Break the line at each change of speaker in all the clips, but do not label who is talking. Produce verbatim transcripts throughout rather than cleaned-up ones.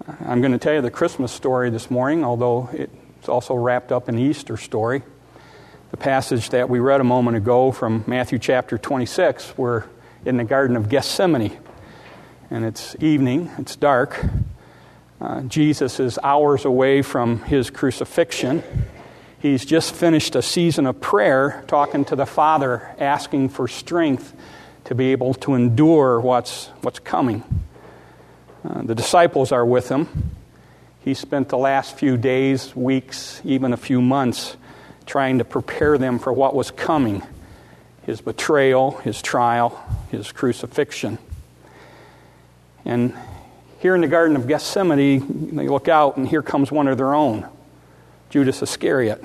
I'm going to tell you the Christmas story this morning, although it's also wrapped up in the Easter story. The passage that we read a moment ago from Matthew chapter twenty-six, we're in the Garden of Gethsemane. And it's evening, it's dark. Uh, Jesus is hours away from his crucifixion. He's just finished a season of prayer, talking to the Father, asking for strength to be able to endure what's what's coming. Uh, the disciples are with him. He spent the last few days, weeks, even a few months trying to prepare them for what was coming. His betrayal, his trial, his crucifixion. And here in the Garden of Gethsemane, they look out and here comes one of their own, Judas Iscariot.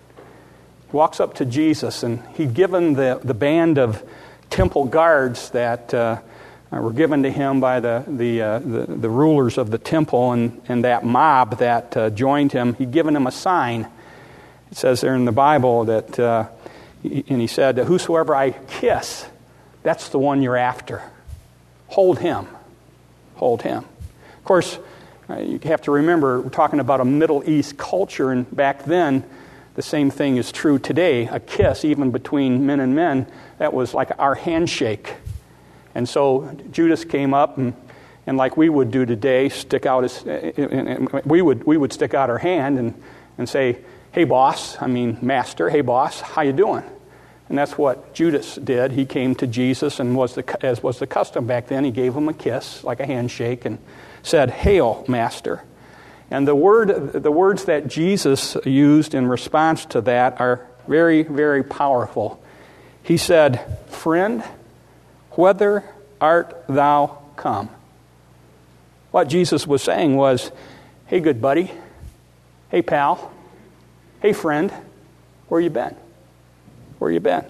He walks up to Jesus and he'd given the, the band of temple guards that uh, were given to him by the the, uh, the the rulers of the temple and, and that mob that uh, joined him. He'd given him a sign. It says there in the Bible that, uh, and he said, "Whosoever I kiss, that's the one you're after. Hold him. Hold him." Of course, uh, you have to remember, we're talking about a Middle East culture, and back then, the same thing is true today. A kiss, even between men and men, that was like our handshake. And so Judas came up and, and like we would do today, stick out his, we would we would stick out our hand and, and say, "Hey boss," I mean master, "Hey boss, how you doing?" And that's what Judas did. He came to Jesus and was the as was the custom back then. He gave him a kiss, like a handshake, and said, "Hail, master." And the word the words that Jesus used in response to that are very, very powerful. He said, "Friend, whither art thou come?" What Jesus was saying was, "Hey, good buddy. Hey, pal. Hey, friend. Where you been? Where you been?"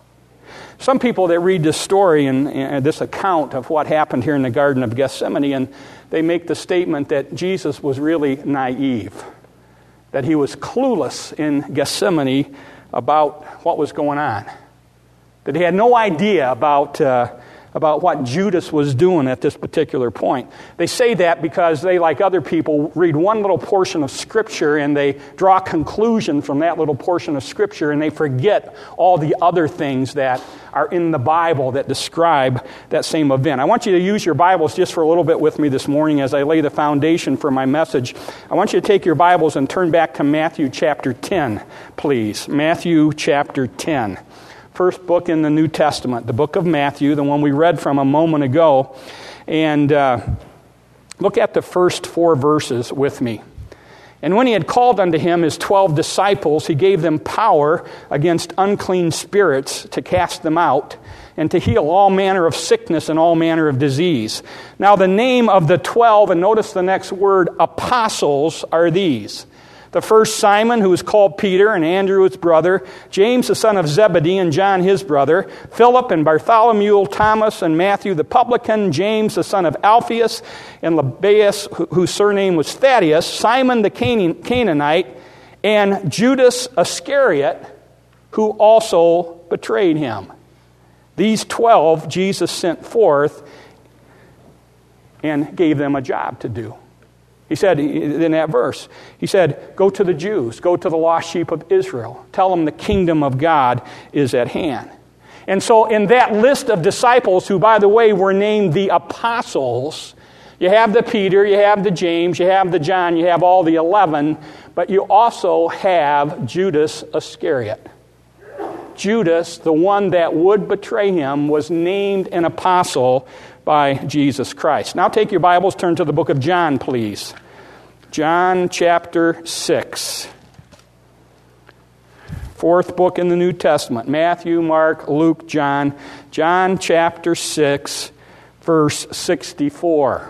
Some people that read this story and, and this account of what happened here in the Garden of Gethsemane, and they make the statement that Jesus was really naive, that he was clueless in Gethsemane about what was going on, that he had no idea about uh, about what Judas was doing at this particular point. They say that because they, like other people, read one little portion of Scripture and they draw a conclusion from that little portion of Scripture and they forget all the other things that are in the Bible that describe that same event. I want you to use your Bibles just for a little bit with me this morning as I lay the foundation for my message. I want you to take your Bibles and turn back to Matthew chapter ten, please. Matthew chapter ten. First book in the New Testament, the book of Matthew, the one we read from a moment ago. And uh, look at the first four verses with me. "And when he had called unto him his twelve disciples, he gave them power against unclean spirits to cast them out, and to heal all manner of sickness and all manner of disease. Now the name of the twelve," and notice the next word, "apostles, are these. The first Simon, who is called Peter, and Andrew his brother, James the son of Zebedee, and John his brother, Philip and Bartholomew, Thomas and Matthew the publican, James the son of Alphaeus, and Lebbaeus, whose surname was Thaddeus, Simon the Canaanite, and Judas Iscariot, who also betrayed him." These twelve Jesus sent forth and gave them a job to do. He said in that verse, he said, "Go to the Jews, go to the lost sheep of Israel. Tell them the kingdom of God is at hand." And so in that list of disciples, who, by the way, were named the apostles, you have the Peter, you have the James, you have the John, you have all the eleven, but you also have Judas Iscariot. Judas, the one that would betray him, was named an apostle by Jesus Christ. Now take your Bibles, turn to the book of John, please. John chapter six. Fourth book in the New Testament. Matthew, Mark, Luke, John. John chapter six, verse sixty-four.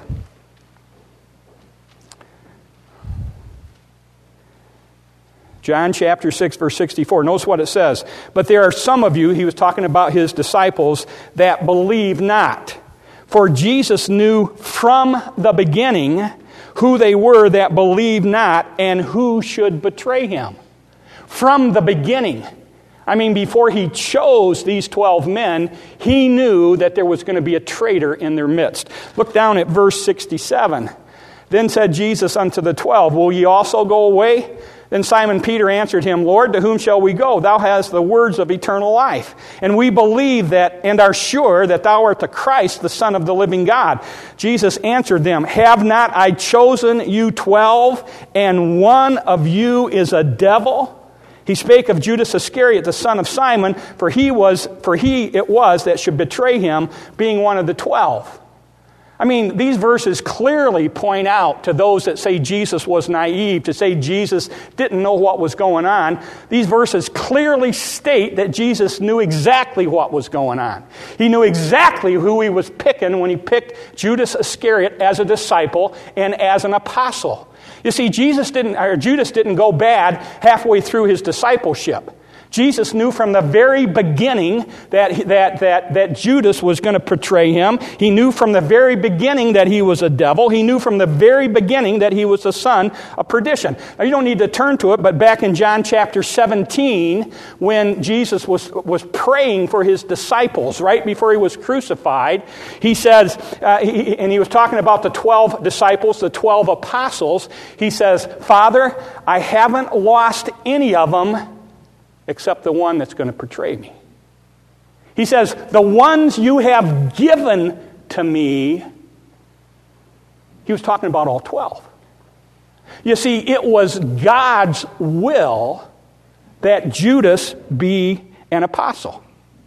John chapter six, verse sixty-four. Notice what it says. "But there are some of you," he was talking about his disciples, "that believe not. For Jesus knew from the beginning who they were that believed not and who should betray him." From the beginning. I mean, before he chose these twelve men, he knew that there was going to be a traitor in their midst. Look down at verse sixty-seven. Then said Jesus unto the twelve, Will ye also go away? Then Simon Peter answered him, Lord, to whom shall we go? Thou hast the words of eternal life. And we believe that and are sure that thou art the Christ, the Son of the living God. Jesus answered them, Have not I chosen you twelve, and one of you is a devil? He spake of Judas Iscariot, the son of Simon, for he was, for he it was that should betray him, being one of the twelve. I mean, these verses clearly point out to those that say Jesus was naive, to say Jesus didn't know what was going on. These verses clearly state that Jesus knew exactly what was going on. He knew exactly who he was picking when he picked Judas Iscariot as a disciple and as an apostle. You see, Jesus didn't, or Judas didn't go bad halfway through his discipleship. Jesus knew from the very beginning that, that, that, that Judas was going to betray him. He knew from the very beginning that he was a devil. He knew from the very beginning that he was the son of perdition. Now, you don't need to turn to it, but back in John chapter seventeen, when Jesus was, was praying for his disciples right before he was crucified, he says, uh, he, and he was talking about the twelve disciples, the twelve apostles. He says, Father, I haven't lost any of them except the one that's going to betray me. He says, the ones you have given to me. He was talking about all twelve. You see, it was God's will that Judas be an apostle.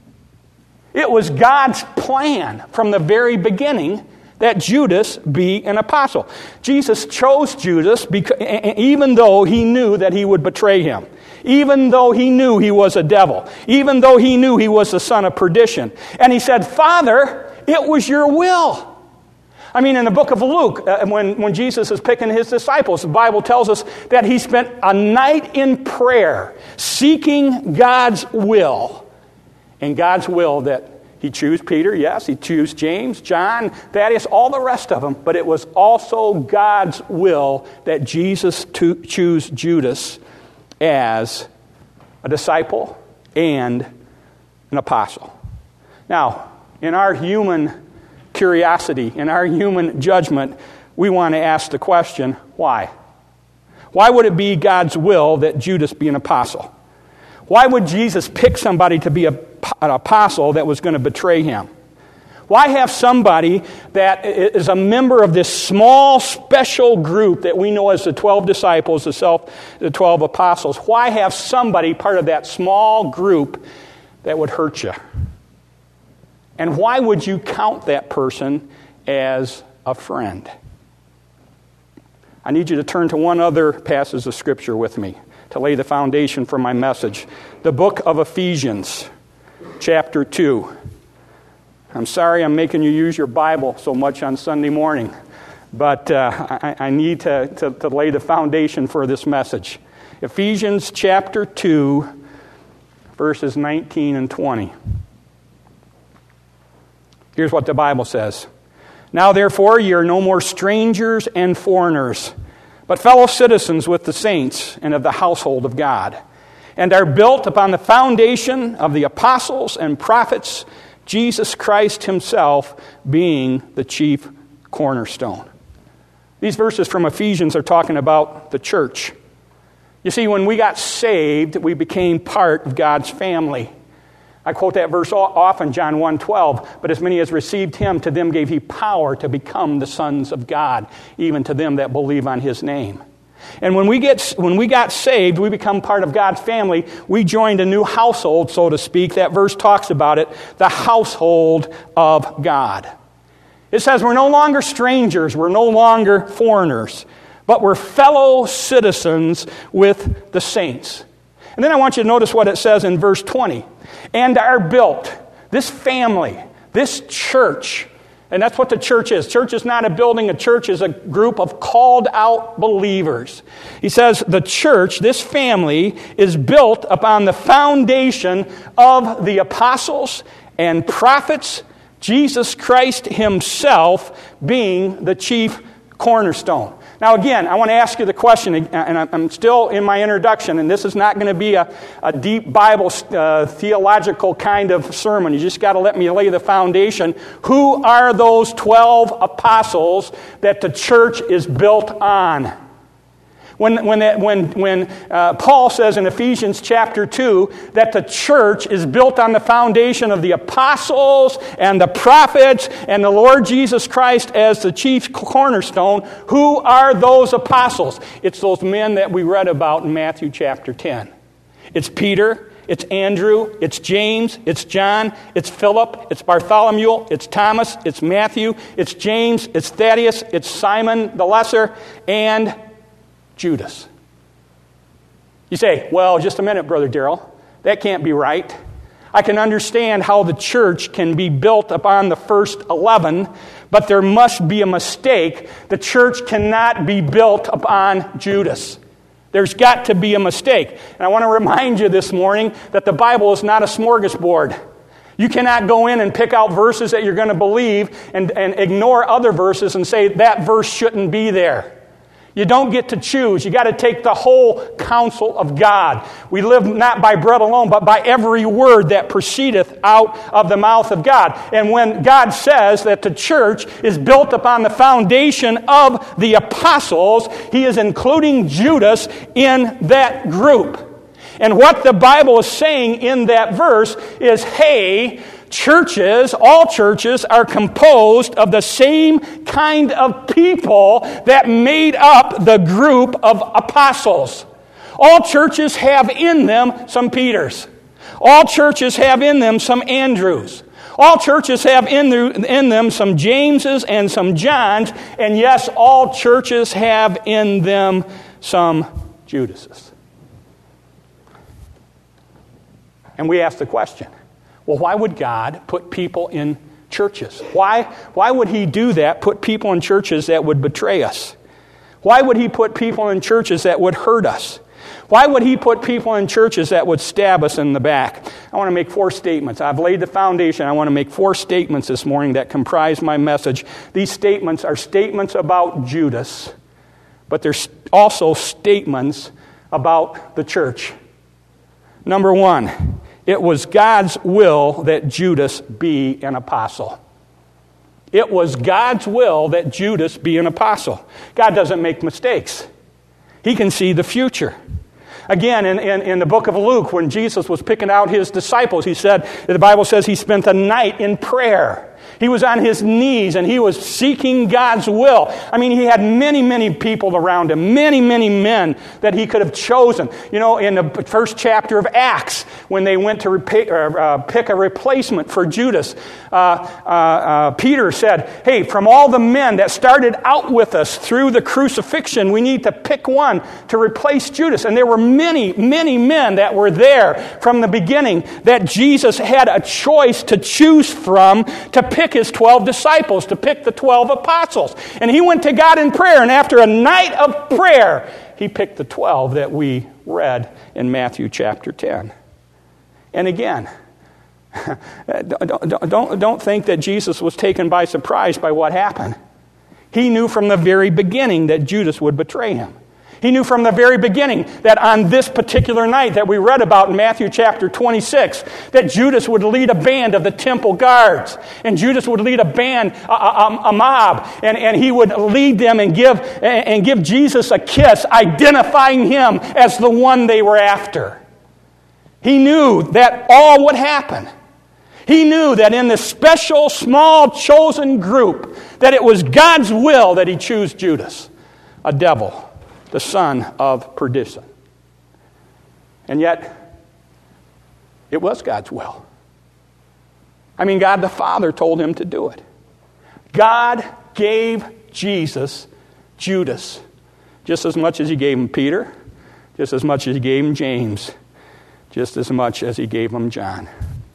It was God's plan from the very beginning that Judas be an apostle. Jesus chose Judas because, even though he knew that he would betray him. Even though he knew he was a devil. Even though he knew he was the son of perdition. And he said, Father, it was your will. I mean, in the book of Luke, uh, when, when Jesus is picking his disciples, the Bible tells us that he spent a night in prayer seeking God's will. And God's will that he chose Peter, yes, he chose James, John, Thaddeus, all the rest of them. But it was also God's will that Jesus to choose Judas as a disciple and an apostle. Now, in our human curiosity, in our human judgment, we want to ask the question, why? Why would it be God's will that Judas be an apostle? Why would Jesus pick somebody to be a, an apostle that was going to betray him? Why have somebody that is a member of this small, special group that we know as the twelve disciples, the, self, the twelve apostles, why have somebody part of that small group that would hurt you? And why would you count that person as a friend? I need you to turn to one other passage of Scripture with me to lay the foundation for my message. The book of Ephesians, chapter two. I'm sorry I'm making you use your Bible so much on Sunday morning, but uh, I, I need to, to, to lay the foundation for this message. Ephesians chapter two, verses nineteen and twenty. Here's what the Bible says. Now therefore ye are no more strangers and foreigners, but fellow citizens with the saints and of the household of God, and are built upon the foundation of the apostles and prophets, Jesus Christ himself being the chief cornerstone. These verses from Ephesians are talking about the church. You see, when we got saved, we became part of God's family. I quote that verse often, John one twelve, but as many as received him, to them gave he power to become the sons of God, even to them that believe on his name. And when we get when we got saved, we become part of God's family. We joined a new household, so to speak. That verse talks about it, the household of God. It says we're no longer strangers, we're no longer foreigners, but we're fellow citizens with the saints. And then I want you to notice what it says in verse twenty. And are built, this family, this church. And that's what the church is. Church is not a building. A church is a group of called out believers. He says the church, this family, is built upon the foundation of the apostles and prophets, Jesus Christ himself being the chief cornerstone. Now again, I want to ask you the question, and I'm still in my introduction, and this is not going to be a, a deep Bible uh, theological kind of sermon. You just got to let me lay the foundation. Who are those twelve apostles that the church is built on? When, when, that, when, when uh, Paul says in Ephesians chapter two that the church is built on the foundation of the apostles and the prophets and the Lord Jesus Christ as the chief cornerstone, who are those apostles? It's those men that we read about in Matthew chapter ten. It's Peter, it's Andrew, it's James, it's John, it's Philip, it's Bartholomew, it's Thomas, it's Matthew, it's James, it's Thaddeus, it's Simon the Lesser, and Judas. You say, well, just a minute, Brother Darrell. That can't be right. I can understand how the church can be built upon the first eleven, but there must be a mistake. The church cannot be built upon Judas. There's got to be a mistake. And I want to remind you this morning that the Bible is not a smorgasbord. You cannot go in and pick out verses that you're going to believe and, and ignore other verses and say that verse shouldn't be there. You don't get to choose. You got to take the whole counsel of God. We live not by bread alone, but by every word that proceedeth out of the mouth of God. And when God says that the church is built upon the foundation of the apostles, He is including Judas in that group. And what the Bible is saying in that verse is, hey, churches, all churches, are composed of the same kind of people that made up the group of apostles. All churches have in them some Peters. All churches have in them some Andrews. All churches have in, in them some Jameses and some Johns. And yes, all churches have in them some Judases. And we ask the question, well, why would God put people in churches? Why, why would He do that, put people in churches that would betray us? Why would He put people in churches that would hurt us? Why would He put people in churches that would stab us in the back? I want to make four statements. I've laid the foundation. I want to make four statements this morning that comprise my message. These statements are statements about Judas, but they're also statements about the church. Number one, it was God's will that Judas be an apostle. It was God's will that Judas be an apostle. God doesn't make mistakes. He can see the future. Again, in, in, in the book of Luke, when Jesus was picking out His disciples, He said, the Bible says He spent the night in prayer. He was on His knees and He was seeking God's will. I mean, He had many, many people around Him, many, many men that He could have chosen. You know, in the first chapter of Acts, when they went to repa- or, uh, pick a replacement for Judas, uh, uh, uh, Peter said, hey, from all the men that started out with us through the crucifixion, we need to pick one to replace Judas. And there were many, many men that were there from the beginning that Jesus had a choice to choose from to pick His twelve disciples, to pick the twelve apostles. And He went to God in prayer, and after a night of prayer, He picked the twelve that we read in Matthew chapter ten. And again, don't, don't, don't think that Jesus was taken by surprise by what happened. He knew from the very beginning that Judas would betray Him. He knew from the very beginning that on this particular night that we read about in Matthew chapter twenty-six, that Judas would lead a band of the temple guards. And Judas would lead a band, a, a, a mob, and, and he would lead them and give, and give Jesus a kiss, identifying Him as the one they were after. He knew that all would happen. He knew that in this special, small, chosen group, that it was God's will that He chose Judas, a devil, the son of perdition. And yet, it was God's will. I mean, God the Father told Him to do it. God gave Jesus Judas just as much as He gave him Peter, just as much as He gave him James, just as much as He gave him John.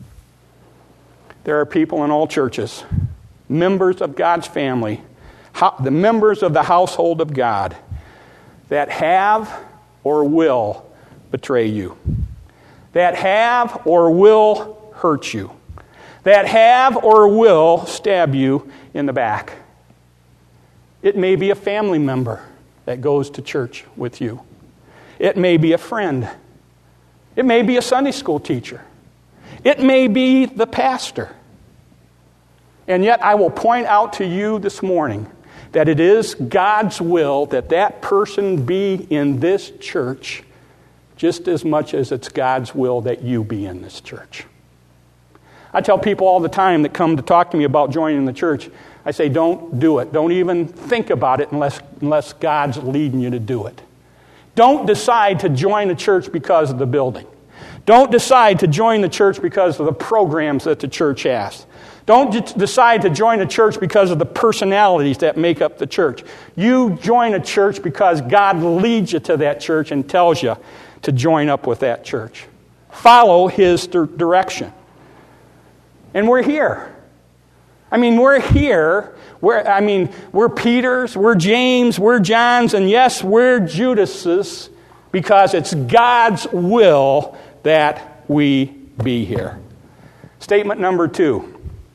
There are people in all churches, members of God's family, the members of the household of God, that have or will betray you, that have or will hurt you, that have or will stab you in the back. It may be a family member. that goes to church with you. It may be a friend. It may be a Sunday school teacher. It may be the pastor. And yet I will point out to you this morning that it is God's will that that person be in this church just as much as it's God's will that you be in this church. I tell people all the time that come to talk to me about joining the church, I say, don't do it. Don't even think about it unless, unless God's leading you to do it. Don't decide to join a church because of the building. Don't decide to join the church because of the programs that the church has. Don't d- decide to join a church because of the personalities that make up the church. You join a church because God leads you to that church and tells you to join up with that church. Follow His d- direction. And we're here. I mean, we're here. We're, I mean, we're Peter's, we're James, we're John's, and yes, we're Judas's because it's God's will that we be here. Statement number two.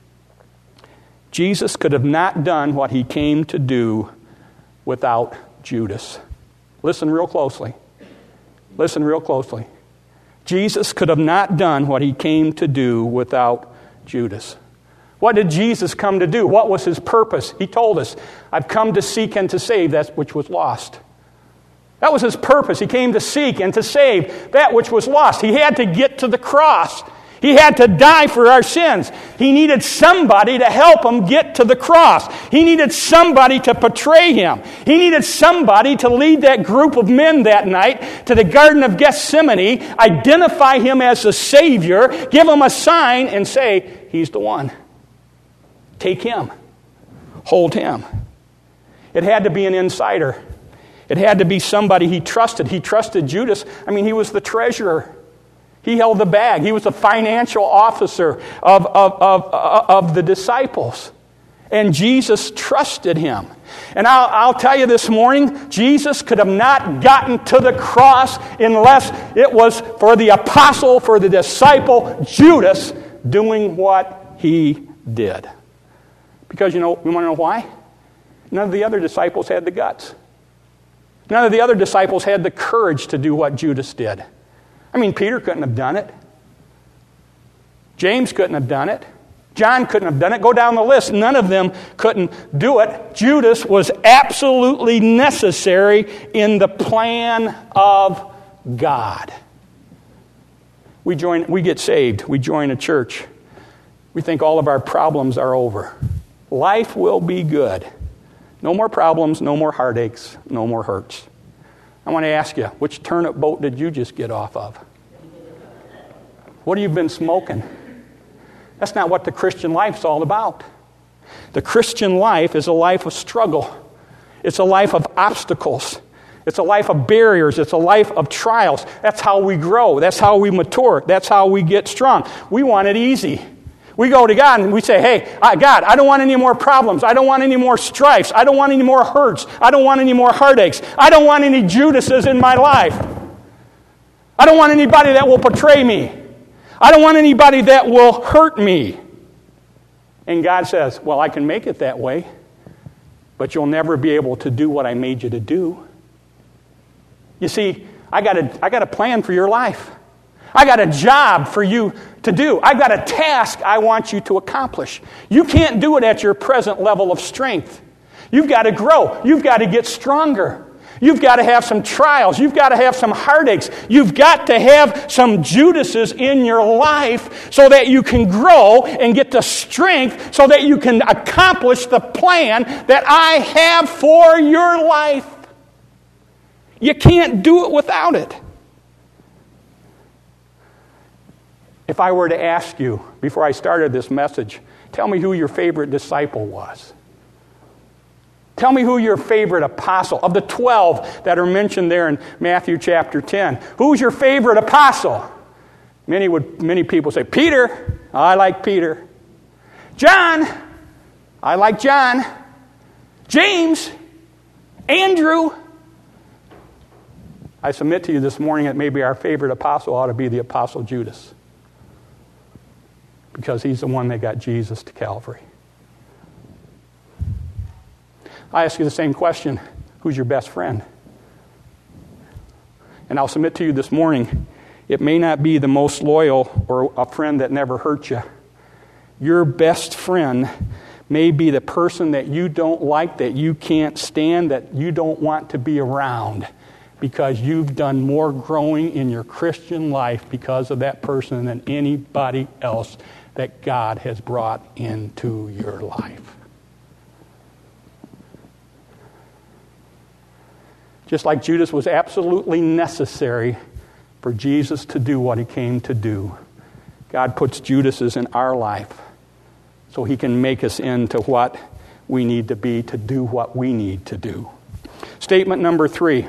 Jesus could have not done what He came to do without Judas. Listen real closely. Listen real closely. Jesus could have not done what He came to do without Judas. What did Jesus come to do? What was His purpose? He told us, I've come to seek and to save that which was lost. That was His purpose. He came to seek and to save that which was lost. He had to get to the cross. He had to die for our sins. He needed somebody to help Him get to the cross. He needed somebody to portray Him. He needed somebody to lead that group of men that night to the Garden of Gethsemane, identify Him as the Savior, give Him a sign, and say, He's the one. Take Him. Hold Him. It had to be an insider. It had to be somebody He trusted. He trusted Judas. I mean, he was the treasurer. He held the bag. He was the financial officer of, of, of, of the disciples. And Jesus trusted him. And I'll, I'll tell you this morning, Jesus could have not gotten to the cross unless it was for the apostle, for the disciple, Judas, doing what he did. Because, you know, you want to know why? None of the other disciples had the guts. None of the other disciples had the courage to do what Judas did. I mean, Peter couldn't have done it. James couldn't have done it. John couldn't have done it. Go down the list. None of them couldn't do it. Judas was absolutely necessary in the plan of God. We join, we get saved. We join a church. We think all of our problems are over. Life will be good. No more problems, no more heartaches, no more hurts. I want to ask you, which turnip boat did you just get off of? What have you been smoking? That's not what the Christian life's all about. The Christian life is a life of struggle. It's a life of obstacles. It's a life of barriers. It's a life of trials. That's how we grow. That's how we mature. That's how we get strong. We want it easy. We go to God and we say, hey, God, I don't want any more problems. I don't want any more strifes. I don't want any more hurts. I don't want any more heartaches. I don't want any Judases in my life. I don't want anybody that will betray me. I don't want anybody that will hurt me. And God says, well, I can make it that way, but you'll never be able to do what I made you to do. You see, I got a, I got a plan for your life. I got a job for you to do. I got a task I want you to accomplish. You can't do it at your present level of strength. You've got to grow. You've got to get stronger. You've got to have some trials. You've got to have some heartaches. You've got to have some Judases in your life so that you can grow and get the strength so that you can accomplish the plan that I have for your life. You can't do it without it. If I were to ask you, before I started this message, tell me who your favorite disciple was. Tell me who your favorite apostle, of the twelve that are mentioned there in Matthew chapter ten. Who's your favorite apostle? Many would, many people say, Peter. I like Peter. John. I like John. James. Andrew. I submit to you this morning that maybe our favorite apostle ought to be the apostle Judas, because he's the one that got Jesus to Calvary. I ask you the same question. Who's your best friend? And I'll submit to you this morning, it may not be the most loyal or a friend that never hurt you. Your best friend may be the person that you don't like, that you can't stand, that you don't want to be around, because you've done more growing in your Christian life because of that person than anybody else that God has brought into your life. Just like Judas was absolutely necessary for Jesus to do what he came to do, God puts Judases in our life so he can make us into what we need to be to do what we need to do. Statement number three.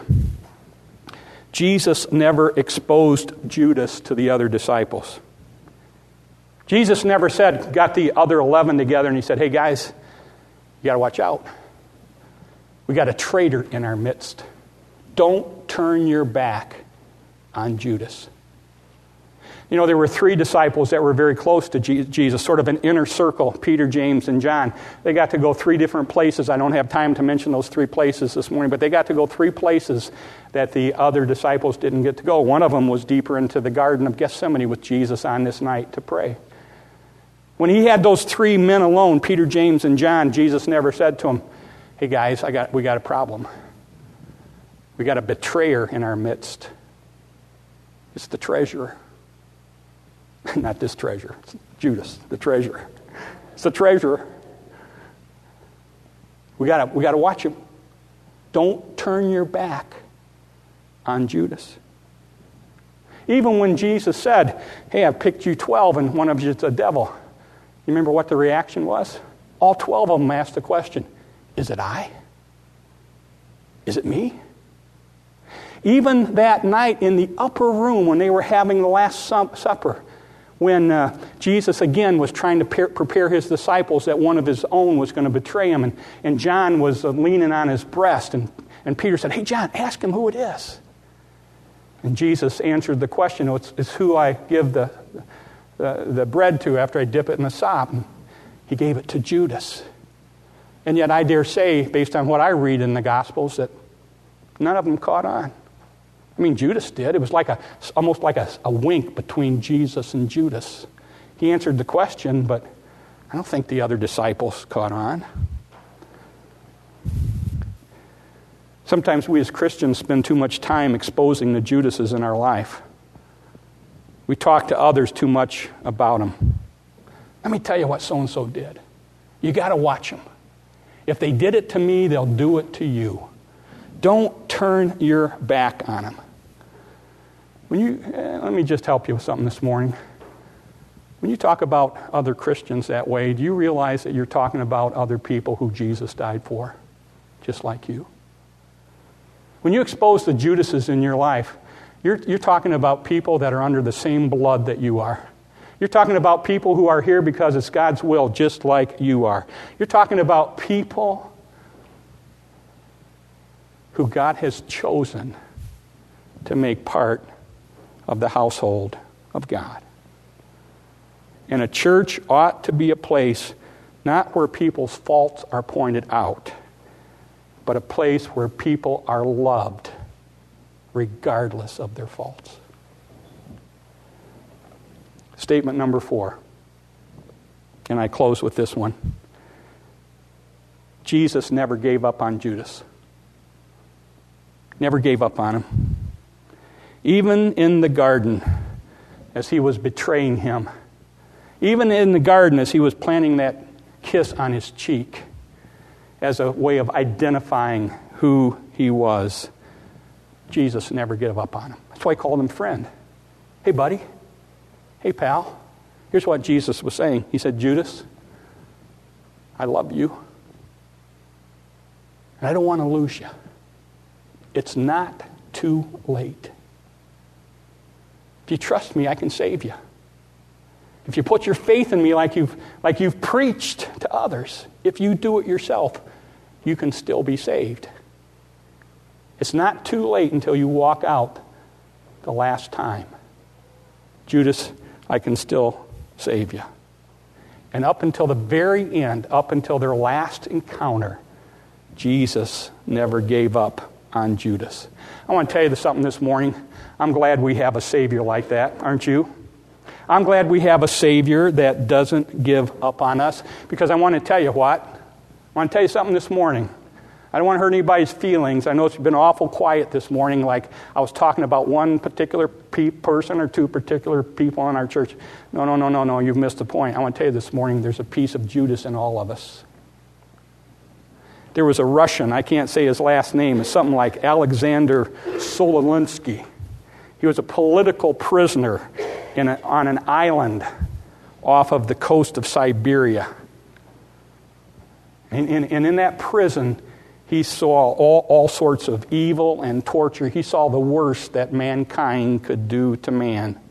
Jesus never exposed Judas to the other disciples. Jesus never said, got the other eleven together and he said, hey guys, you got to watch out. We got a traitor in our midst. Don't turn your back on Judas. You know, there were three disciples that were very close to Jesus, sort of an inner circle, Peter, James, and John. They got to go three different places. I don't have time to mention those three places this morning, but they got to go three places that the other disciples didn't get to go. One of them was deeper into the Garden of Gethsemane with Jesus on this night to pray. When he had those three men alone, Peter, James, and John, Jesus never said to them, hey guys, I got we got a problem. We got a betrayer in our midst. It's the treasurer. Not this treasure. It's Judas, the treasurer. It's the treasurer. We gotta we gotta watch him. Don't turn your back on Judas. Even when Jesus said, hey, I've picked you twelve and one of you is a devil. You remember what the reaction was? All twelve of them asked the question, is it I? Is it me? Even that night in the upper room when they were having the Last Supper, when uh, Jesus again was trying to par- prepare his disciples that one of his own was going to betray him, and, and John was uh, leaning on his breast, and, and Peter said, hey John, ask him who it is. And Jesus answered the question, it's, it's who I give the, the, the bread to after I dip it in the sop. And he gave it to Judas. And yet I dare say, based on what I read in the Gospels, that none of them caught on. I mean, Judas did. It was like a, almost like a, a wink between Jesus and Judas. He answered the question, but I don't think the other disciples caught on. Sometimes we as Christians spend too much time exposing the Judases in our life. We talk to others too much about them. Let me tell you what so-and-so did. You got to watch them. If they did it to me, they'll do it to you. Don't turn your back on them. When you, eh, let me just help you with something this morning. When you talk about other Christians that way, do you realize that you're talking about other people who Jesus died for, just like you? When you expose the Judases in your life, you're, you're talking about people that are under the same blood that you are. You're talking about people who are here because it's God's will, just like you are. You're talking about people who God has chosen to make part of the household of God. And a church ought to be a place not where people's faults are pointed out, but a place where people are loved regardless of their faults. Statement number four, and I close with this one. Jesus never gave up on Judas. Never gave up on him. Even in the garden, as he was betraying him, even in the garden as he was planting that kiss on his cheek as a way of identifying who he was, Jesus never gave up on him. That's why he called him friend. Hey, buddy. Hey, pal. Here's what Jesus was saying. He said, Judas, I love you, and I don't want to lose you. It's not too late. If you trust me, I can save you. If you put your faith in me like you've, like you've preached to others, if you do it yourself, you can still be saved. It's not too late until you walk out the last time. Judas, I can still save you. And up until the very end, up until their last encounter, Jesus never gave up on Judas. I want to tell you something this morning. I'm glad we have a Savior like that, aren't you? I'm glad we have a Savior that doesn't give up on us, because I want to tell you what. I want to tell you something this morning. I don't want to hurt anybody's feelings. I know it's been awful quiet this morning, like I was talking about one particular pe- person or two particular people in our church. No, no, no, no, no, you've missed the point. I want to tell you this morning, there's a piece of Judas in all of us. There was a Russian, I can't say his last name, it's something like Alexander Sololinsky. He was a political prisoner in a, on an island off of the coast of Siberia. And, and, and in that prison, he saw all, all sorts of evil and torture. He saw the worst that mankind could do to man.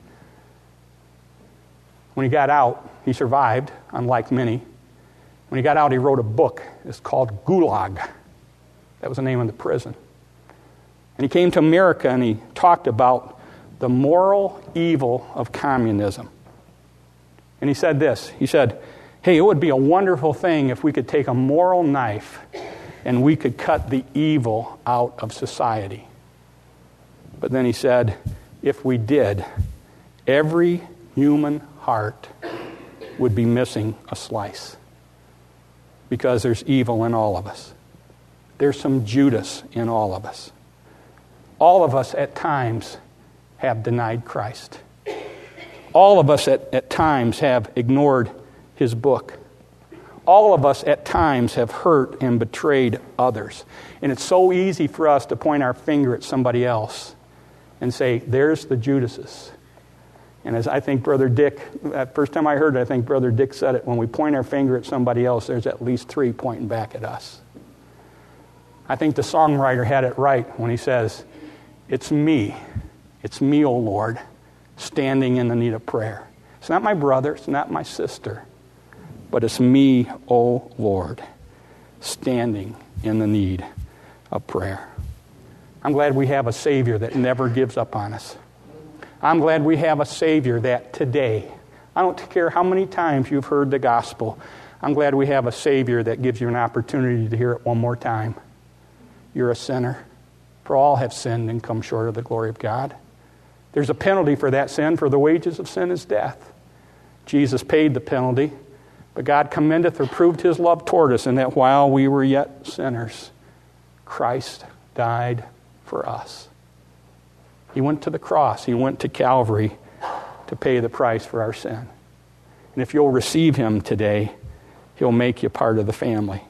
When he got out, he survived, unlike many. When he got out, he wrote a book. It's called Gulag. That was the name of the prison. And he came to America and he talked about the moral evil of communism. And he said this. He said, hey, it would be a wonderful thing if we could take a moral knife and we could cut the evil out of society. But then he said, if we did, every human heart would be missing a slice. Because there's evil in all of us. There's some Judas in all of us. All of us at times have denied Christ. All of us at, at times have ignored his book. All of us at times have hurt and betrayed others. And it's so easy for us to point our finger at somebody else and say, there's the Judases. And as I think Brother Dick, that first time I heard it, I think Brother Dick said it, when we point our finger at somebody else, there's at least three pointing back at us. I think the songwriter had it right when he says, it's me, it's me, O Lord, standing in the need of prayer. It's not my brother, it's not my sister, but it's me, O Lord, standing in the need of prayer. I'm glad we have a Savior that never gives up on us. I'm glad we have a Savior that today, I don't care how many times you've heard the gospel, I'm glad we have a Savior that gives you an opportunity to hear it one more time. You're a sinner. For all have sinned and come short of the glory of God. There's a penalty for that sin, for the wages of sin is death. Jesus paid the penalty, but God commendeth or proved his love toward us in that while we were yet sinners, Christ died for us. He went to the cross. He went to Calvary to pay the price for our sin. And if you'll receive him today, he'll make you part of the family.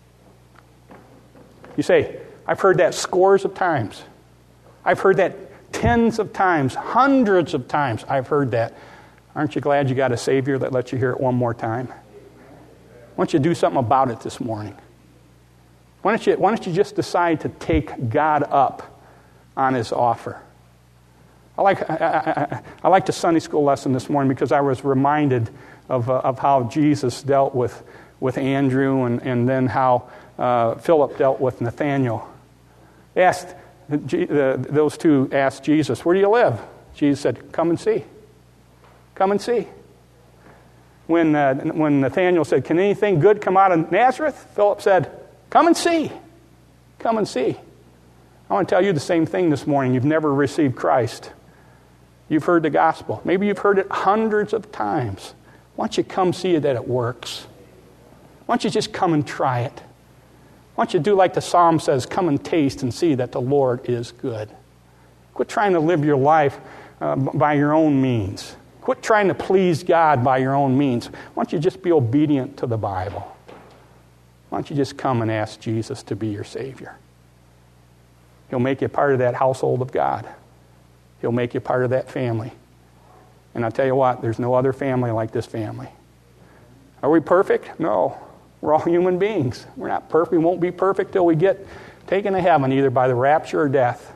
You say, I've heard that scores of times. I've heard that tens of times, hundreds of times I've heard that. Aren't you glad you got a Savior that lets you hear it one more time? Why don't you do something about it this morning? Why don't you, why don't you just decide to take God up on his offer? I like I, I, I like the Sunday school lesson this morning because I was reminded of uh, of how Jesus dealt with, with Andrew and, and then how uh, Philip dealt with Nathanael. They asked, uh, those two asked Jesus, where do you live? Jesus said, come and see. Come and see. When, uh, when Nathanael said, can anything good come out of Nazareth? Philip said, come and see. Come and see. I want to tell you the same thing this morning. You've never received Christ. You've heard the gospel. Maybe you've heard it hundreds of times. Why don't you come see that it works? Why don't you just come and try it? Why don't you do like the psalm says, come and taste and see that the Lord is good. Quit trying to live your life uh, by your own means. Quit trying to please God by your own means. Why don't you just be obedient to the Bible? Why don't you just come and ask Jesus to be your Savior? He'll make you part of that household of God. He'll make you part of that family. And I'll tell you what, there's no other family like this family. Are we perfect? No. We're all human beings. We're not perfect. We won't be perfect till we get taken to heaven, either by the rapture or death.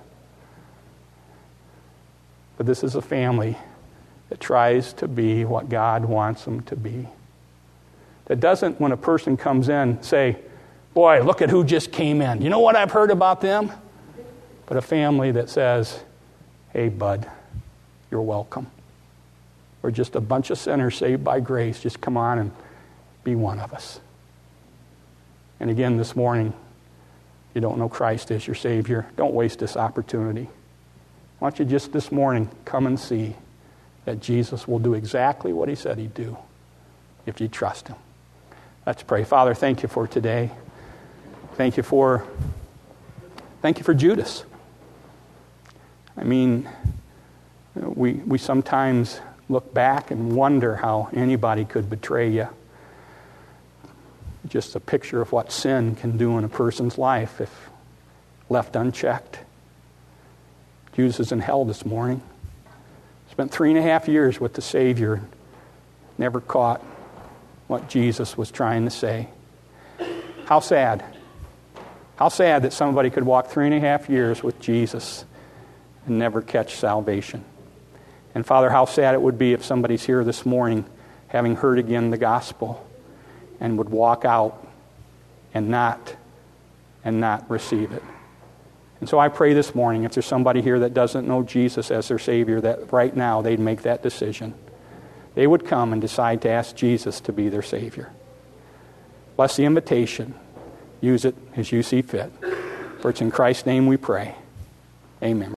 But this is a family that tries to be what God wants them to be. That doesn't, when a person comes in, say, boy, look at who just came in. You know what I've heard about them? But a family that says, hey, bud, you're welcome. We're just a bunch of sinners saved by grace. Just come on and be one of us. And again this morning, You don't know Christ as your Savior. Don't waste this opportunity. Why don't you just this morning come and see that Jesus will do exactly what he said he'd do if you trust him. Let's pray. Father, thank you for today. Thank you for, thank you for Judas. I mean, we we sometimes look back and wonder how anybody could betray you. Just a picture of what sin can do in a person's life if left unchecked. Judas is in hell this morning. Spent three and a half years with the Savior. Never caught what Jesus was trying to say. How sad. How sad that somebody could walk three and a half years with Jesus and never catch salvation. And Father, how sad it would be if somebody's here this morning having heard again the gospel and would walk out and not and not receive it. And so I pray this morning, if there's somebody here that doesn't know Jesus as their Savior, that right now they'd make that decision. They would come and decide to ask Jesus to be their Savior. Bless the invitation. Use it as you see fit. For it's in Christ's name we pray. Amen.